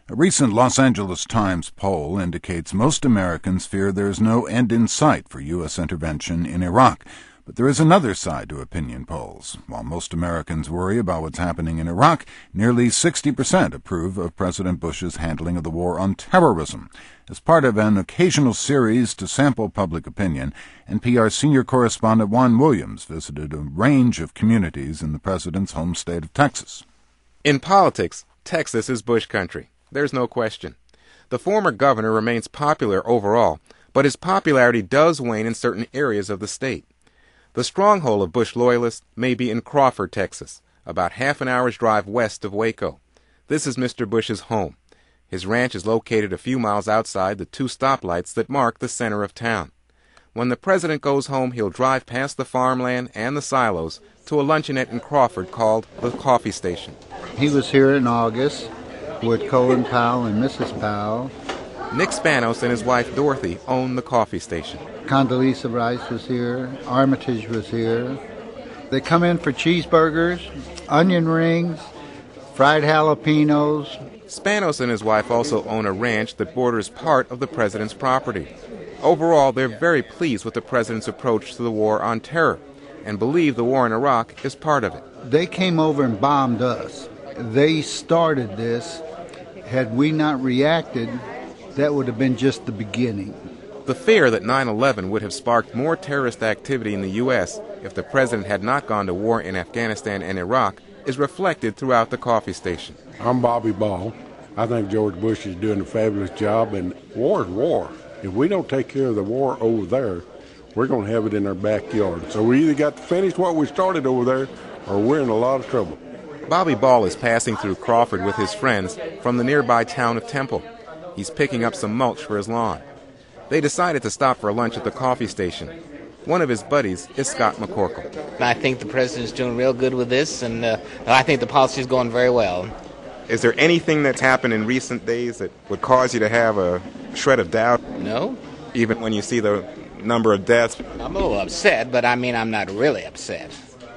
A recent Los Angeles Times poll indicates most Americans fear there is no end in sight for U.S. intervention in Iraq. But there is another side to opinion polls. While most Americans worry about what's happening in Iraq, nearly 60% approve of President Bush's handling of the war on terrorism. As part of an occasional series to sample public opinion, NPR senior correspondent Juan Williams visited a range of communities in the president's home state of Texas. In politics, Texas is Bush country. There's no question. The former governor remains popular overall, but his popularity does wane in certain areas of the state. The stronghold of Bush loyalists may be in Crawford, Texas, about half an hour's drive west of Waco. This is Mr. Bush's home. His ranch is located a few miles outside the two stoplights that mark the center of town. When the president goes home, he'll drive past the farmland and the silos to a luncheonette in Crawford called the Coffee Station. He was here in August with Colin Powell and Mrs. Powell. Nick Spanos and his wife Dorothy own the coffee station. Condoleezza Rice was here. Armitage was here. They come in for cheeseburgers, onion rings, fried jalapenos. Spanos and his wife also own a ranch that borders part of the president's property. Overall, they're very pleased with the president's approach to the war on terror and believe the war in Iraq is part of it. They came over and bombed us. They started this. Had we not reacted, that would have been just the beginning. The fear that 9/11 would have sparked more terrorist activity in the U.S. if the president had not gone to war in Afghanistan and Iraq is reflected throughout the coffee station. I'm Bobby Ball. I think George Bush is doing a fabulous job, and war is war. If we don't take care of the war over there, we're going to have it in our backyard. So we either got to finish what we started over there, or we're in a lot of trouble. Bobby Ball is passing through Crawford with his friends from the nearby town of Temple. He's picking up some mulch for his lawn. They decided to stop for lunch at the coffee station. One of his buddies is Scott McCorkle. I think the president's doing real good with this, and I think the policy is going very well. Is there anything that's happened in recent days that would cause you to have a shred of doubt? No. Even when you see the number of deaths? I'm a little upset, but I'm not really upset.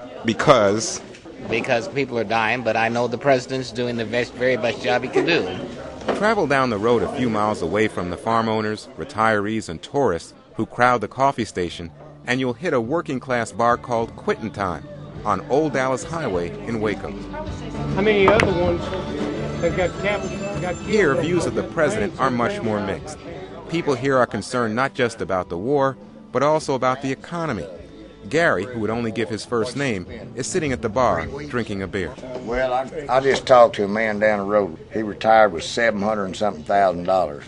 Because? Because people are dying, but I know the president's doing the very best job he can do. Travel down the road a few miles away from the farm owners, retirees, and tourists who crowd the coffee station, and you'll hit a working-class bar called Quittin' Time on Old Dallas Highway in Waco. How many other ones have got Here, views of the president are much more mixed. People here are concerned not just about the war, but also about the economy. Gary, who would only give his first name, is sitting at the bar drinking a beer. Well, I just talked to a man down the road. He retired with $700 and something thousand.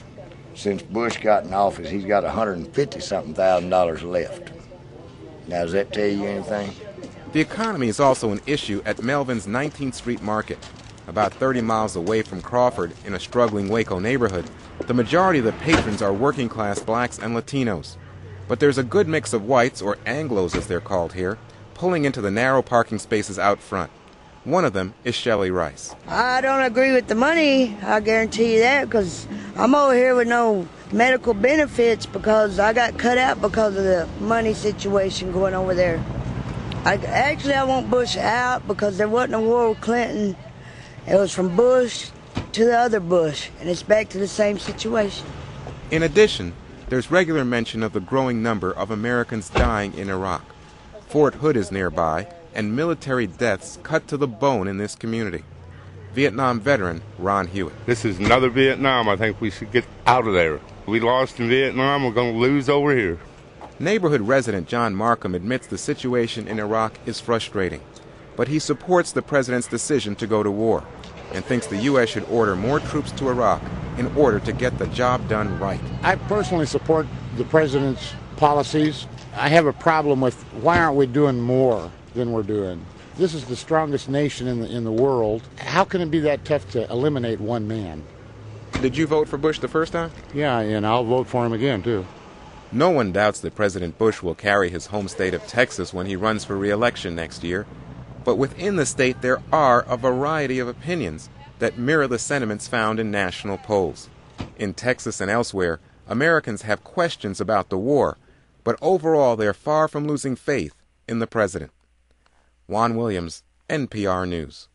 Since Bush got in office, he's got $150 something thousand left. Now, does that tell you anything? The economy is also an issue at Melvin's 19th Street Market. About 30 miles away from Crawford, in a struggling Waco neighborhood, the majority of the patrons are working-class blacks and Latinos. But there's a good mix of whites, or Anglos as they're called here, pulling into the narrow parking spaces out front. One of them is Shelley Rice. I don't agree with the money, I guarantee you that, because I'm over here with no medical benefits because I got cut out because of the money situation going over there. I want Bush out because there wasn't a war with Clinton. It was from Bush to the other Bush, and it's back to the same situation. In addition, there's regular mention of the growing number of Americans dying in Iraq. Fort Hood is nearby, and military deaths cut to the bone in this community. Vietnam veteran Ron Hewitt. This is another Vietnam. I think we should get out of there. We lost in Vietnam, we're going to lose over here. Neighborhood resident John Markham admits the situation in Iraq is frustrating, but he supports the president's decision to go to war and thinks the U.S. should order more troops to Iraq in order to get the job done right. I personally support the president's policies. I have a problem with why aren't we doing more than we're doing? This is the strongest nation in the world. How can it be that tough to eliminate one man? Did you vote for Bush the first time? Yeah, and I'll vote for him again, too. No one doubts that President Bush will carry his home state of Texas when he runs for re-election next year. But within the state, there are a variety of opinions that mirror the sentiments found in national polls. In Texas and elsewhere, Americans have questions about the war, but overall they're far from losing faith in the president. Juan Williams, NPR News.